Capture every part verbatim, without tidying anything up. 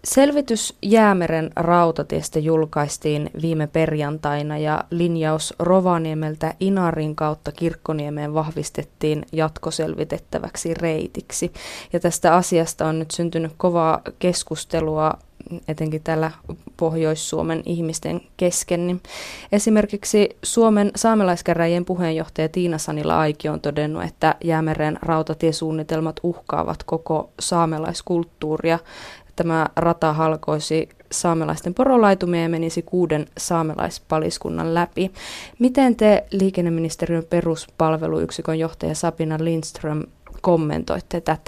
Selvitys Jäämeren rautatiestä julkaistiin viime perjantaina ja linjaus Rovaniemeltä Inarin kautta Kirkkoniemeen vahvistettiin jatkoselvitettäväksi reitiksi. Ja tästä asiasta on nyt syntynyt kovaa keskustelua etenkin täällä Pohjois-Suomen ihmisten kesken. Niin esimerkiksi Suomen saamelaiskäräjien puheenjohtaja Tiina Sanila-Aikio on todennut, että Jäämeren rautatiesuunnitelmat uhkaavat koko saamelaiskulttuuria. Tämä rata halkoisi saamelaisten porolaitumia ja menisi kuuden saamelaispaliskunnan läpi. Miten te liikenneministeriön peruspalveluyksikön johtaja Sabina Lindström kommentoitte tätä?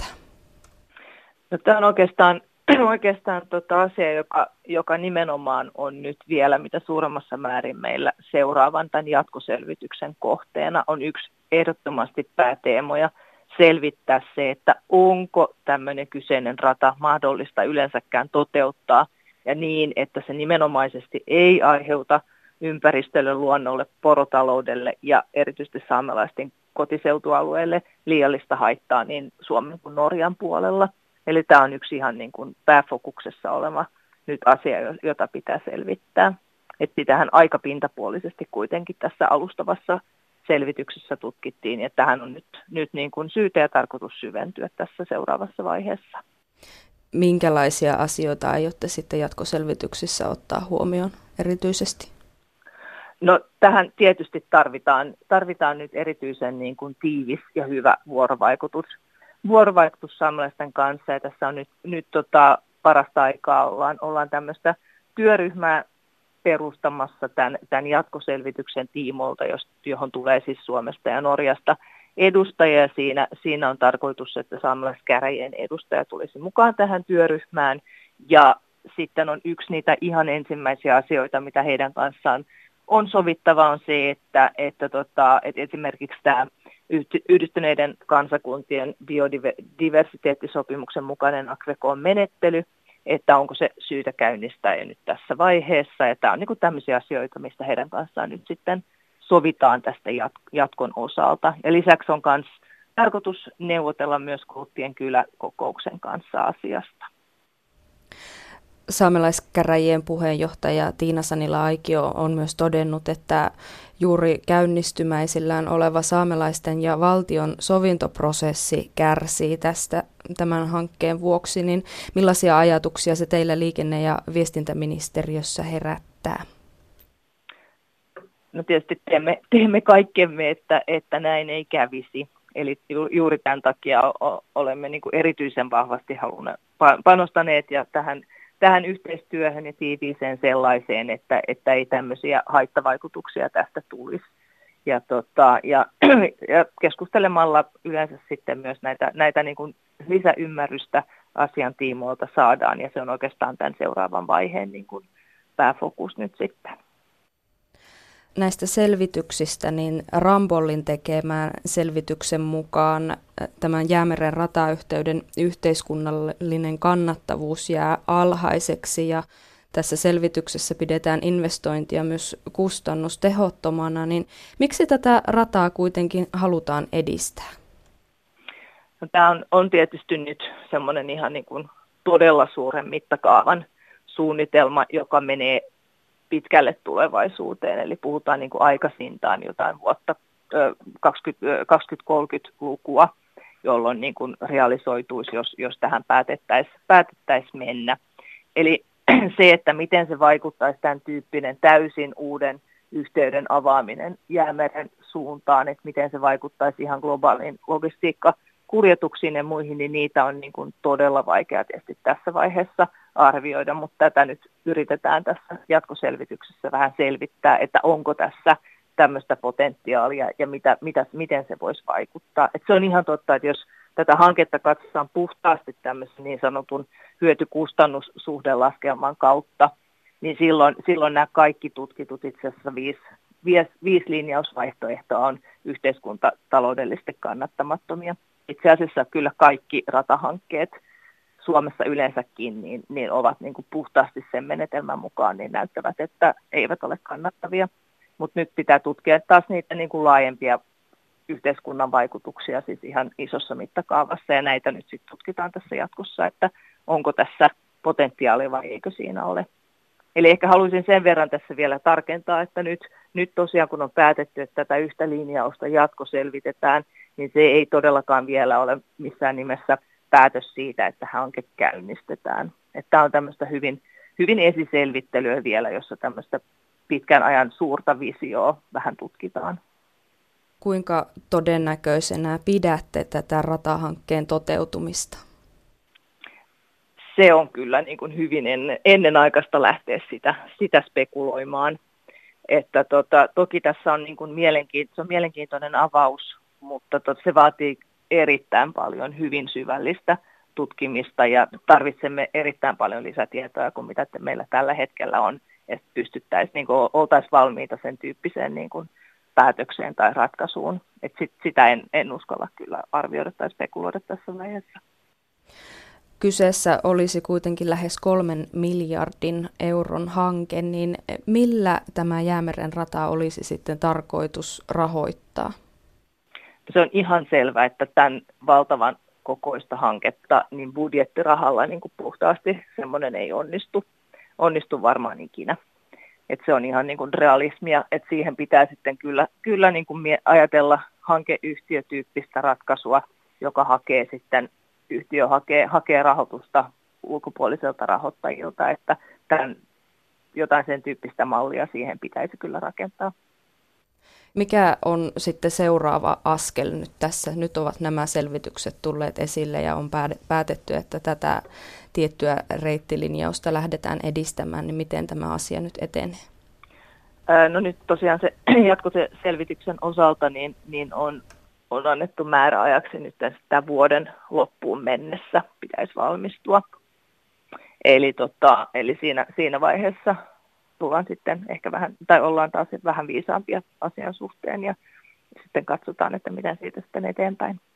No, tämä on oikeastaan, oikeastaan tota asia, joka, joka nimenomaan on nyt vielä mitä suuremmassa määrin meillä seuraavan tämän jatkoselvityksen kohteena on yksi ehdottomasti pääteemoja. Selvittää se, että onko tämmöinen kyseinen rata mahdollista yleensäkään toteuttaa ja niin, että se nimenomaisesti ei aiheuta ympäristölle, luonnolle, porotaloudelle ja erityisesti saamelaisten kotiseutualueelle liiallista haittaa niin Suomen kuin Norjan puolella. Eli tämä on yksi ihan niin kuin pääfokuksessa oleva nyt asia, jota pitää selvittää. Että sitähän aika pintapuolisesti kuitenkin tässä alustavassa selvityksessä tutkittiin, ja tähän on nyt, nyt niin kuin syytä ja tarkoitus syventyä tässä seuraavassa vaiheessa. Minkälaisia asioita aiotte sitten jatkoselvityksissä ottaa huomioon erityisesti? No, tähän tietysti tarvitaan, tarvitaan nyt erityisen niin kuin tiivis ja hyvä vuorovaikutus. Vuorovaikutus saamelaisten kanssa, ja tässä on nyt, nyt tota, parasta aikaa ollaan, ollaan tämmöistä työryhmää perustamassa tämän, tämän jatkoselvityksen tiimoilta, johon tulee siis Suomesta ja Norjasta edustajia. Siinä, siinä on tarkoitus, että saamelaiskäräjien edustaja tulisi mukaan tähän työryhmään. Ja sitten on yksi niitä ihan ensimmäisiä asioita, mitä heidän kanssaan on sovittava, on se, että, että, tota, että esimerkiksi tämä Yhdistyneiden kansakuntien biodiversiteettisopimuksen mukainen Akvekon-menettely, että onko se syytä käynnistää jo nyt tässä vaiheessa. Ja tämä on niin kuin tämmöisiä asioita, mistä heidän kanssaan nyt sitten sovitaan tästä jatkon osalta. Ja lisäksi on myös tarkoitus neuvotella myös Kulttien kyläkokouksen kanssa asiasta. Saamelaiskäräjien puheenjohtaja Tiina Sanila-Aikio on myös todennut, että juuri käynnistymäisillään oleva saamelaisten ja valtion sovintoprosessi kärsii tästä tämän hankkeen vuoksi. Niin millaisia ajatuksia se teillä liikenne- ja viestintäministeriössä herättää? No tietysti teemme, teemme kaikkemme, että, että näin ei kävisi. Eli juuri tämän takia olemme niin kuin erityisen vahvasti halunneet, panostaneet ja tähän tähän yhteistyöhön ja tiiviiseen sellaiseen, että, että ei tämmöisiä haittavaikutuksia tästä tulisi. Ja, tota, ja, ja keskustelemalla yleensä sitten myös näitä, näitä niin kuin lisäymmärrystä asian tiimoilta saadaan, ja se on oikeastaan tämän seuraavan vaiheen niin kuin pääfokus nyt sitten. Näistä selvityksistä, niin Rambollin tekemään selvityksen mukaan tämän Jäämeren ratayhteyden yhteiskunnallinen kannattavuus jää alhaiseksi ja tässä selvityksessä pidetään investointia myös kustannustehottomana, niin miksi tätä rataa kuitenkin halutaan edistää? No, tämä on, on tietysti nyt semmoinen ihan niin kuin todella suuren mittakaavan suunnitelma, joka menee pitkälle tulevaisuuteen, eli puhutaan niin kuin aikaisintaan jotain vuotta kaksikymmentä-kolmekymmentälukua, jolloin niin kuin realisoituisi, jos, jos tähän päätettäisiin päätettäisi mennä. Eli se, että miten se vaikuttaisi tämän tyyppinen täysin uuden yhteyden avaaminen Jäämeren suuntaan, että miten se vaikuttaisi ihan globaaliin logistiikkakuljetuksiin ja muihin, niin niitä on niin kuin todella vaikea tietysti tässä vaiheessa arvioida, mutta tätä nyt yritetään tässä jatkoselvityksessä vähän selvittää, että onko tässä tämmöistä potentiaalia ja mitä, mitä, miten se voisi vaikuttaa. Et se on ihan totta, että jos tätä hanketta katsotaan puhtaasti tämmöisen niin sanotun hyöty-kustannussuhdelaskelman kautta, niin silloin, silloin nämä kaikki tutkitut itse asiassa viisi, viisi, viisi linjausvaihtoehtoa on yhteiskuntataloudellisesti kannattamattomia. Itse asiassa kyllä kaikki ratahankkeet Suomessa yleensäkin niin, niin ovat niin kuin puhtaasti sen menetelmän mukaan niin näyttävät, että eivät ole kannattavia. Mutta nyt pitää tutkia taas niitä niin kuin laajempia yhteiskunnan vaikutuksia siis ihan isossa mittakaavassa, ja näitä nyt sitten tutkitaan tässä jatkossa, että onko tässä potentiaalia vai eikö siinä ole. Eli ehkä haluaisin sen verran tässä vielä tarkentaa, että nyt, nyt tosiaan kun on päätetty, että tätä yhtä linjausta jatkoselvitetään, niin se ei todellakaan vielä ole missään nimessä päätös siitä, että hanke käynnistetään. Tämä on tämmöistä hyvin, hyvin esiselvittelyä vielä, jossa tämmöistä pitkän ajan suurta visioa vähän tutkitaan. Kuinka todennäköisenä pidätte tätä ratahankkeen toteutumista? Se on kyllä niin kuin hyvin ennen, ennenaikaista lähteä sitä, sitä spekuloimaan. Että tota, toki tässä on, niin kuin mielenkiinto, se on mielenkiintoinen avaus, mutta tot, se vaatii erittäin paljon hyvin syvällistä tutkimista ja tarvitsemme erittäin paljon lisätietoa kuin mitä meillä tällä hetkellä on, että pystyttäisiin, niin kuin oltaisiin valmiita sen tyyppiseen niin kuin päätökseen tai ratkaisuun. Et sit, sitä en, en uskalla kyllä arvioida tai spekuloida tässä vaiheessa. Kyseessä olisi kuitenkin lähes kolmen miljardin euron hanke, niin millä tämä Jäämeren rata olisi sitten tarkoitus rahoittaa? Se on ihan selvä, että tämän valtavan kokoista hanketta niin budjettirahalla niin kuin puhtaasti semmoinen ei onnistu, onnistu varmaan ikinä. Et se on ihan niin kuin realismia, että siihen pitää sitten kyllä, kyllä niin kuin ajatella hankeyhtiötyyppistä ratkaisua, joka hakee sitten, yhtiö hakee, hakee rahoitusta ulkopuoliselta rahoittajilta, että tämän, jotain sen tyyppistä mallia siihen pitäisi kyllä rakentaa. Mikä on sitten seuraava askel nyt tässä? Nyt ovat nämä selvitykset tulleet esille ja on päätetty, että tätä tiettyä reittilinjausta lähdetään edistämään, niin miten tämä asia nyt etenee? No nyt tosiaan se jatkoselvityksen osalta niin, niin on, on annettu määräajaksi nyt tämän vuoden loppuun mennessä pitäisi valmistua. Eli, tota, eli siinä, siinä vaiheessa tullaan sitten ehkä vähän, tai ollaan taas vähän viisaampia asian suhteen ja sitten katsotaan, että miten siitä sitten eteenpäin.